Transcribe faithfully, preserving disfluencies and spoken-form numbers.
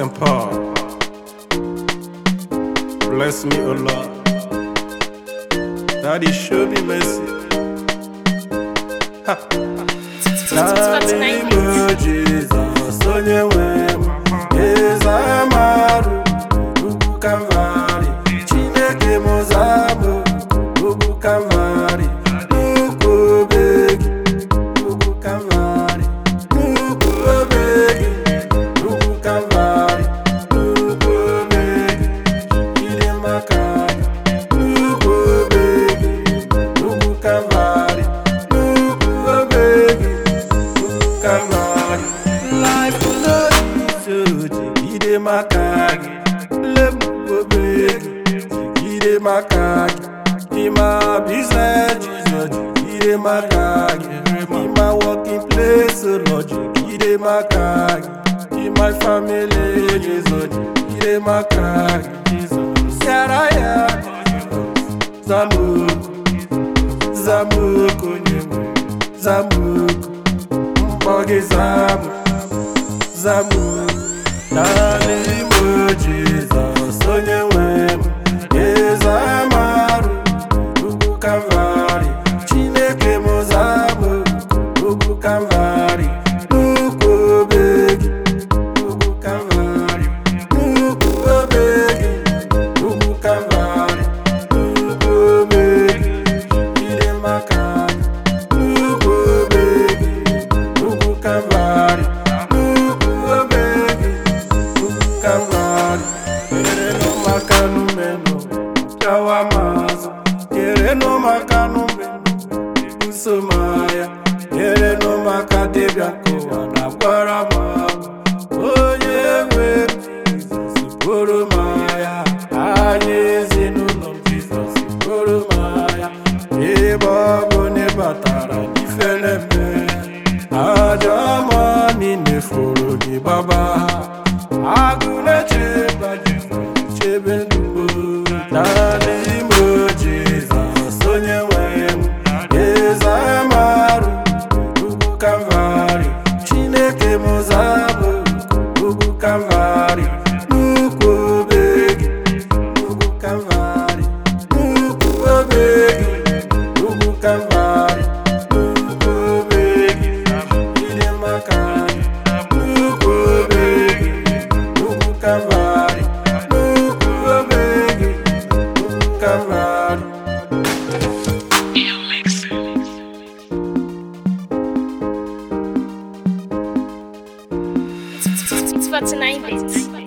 Saint Paul. Bless me, O Lord. Daddy, show me mercy. Ha. Daddy, mo Jesus, onye nwem, eza maru, ugwu Kalvarị. Chineke mozamu, ugwu Kalvarị. Ugwu obegi, ugwu Kalvarị. Ugwu obegi, ugwu Kalvarị. Ugwu obegi, ire maka. Ugwu obegi, ugwu Kalvarị. Ugwu obegi, ugwu Kalvarị. Life no easy, ire maka. Ugwu obegi, ire maka. In my business, Jesus, ire maka. In my working place, oh Lord, ire maka. In my family, Jesus, ire maka. Yaraya, Zamuku, Zamuku, Zamuku, Mboge Zamu, Zamuku. Daddy, mo Jesus, onye nwem, eza maru, ugwu Kalvarị. Chineke mozamu, ugwu Kalvarị. Ugwu obegi, ugwu Kalvarị. Ugwu obegi, ugwu Kalvarị. Ugwu obegi, ire maka. Ugwu obegi, ugwu Kalvarị. Ugwu obegi, ugwu Kalvarị. Ere no maka numeno, chawa mazo. Ere no maka numeno, usomaya. Ere no maka debiako, anakwara mabu. Oye we Jesus, poro maya. Aye zinuno Jesus, poro maya. Eba bone batara ni feleme. Ajama ni neforo ni baba. Agune cheba Jesus, chebe nubo. Daddy, mo Jesus, onye nwem, eza maru, ugwu Kalvarị. Chineke mozamu, ugwu Kalvarị. Ugwu obegi, ugwu Kalvarị. Ugwu obegi, ugwu Kalvarị. Ugwu obegi, ire maka. Ugwu obegi, ugwu Kalvarị. Ugwu obegi, ugwu Kalvarị. It's forty-nine bits.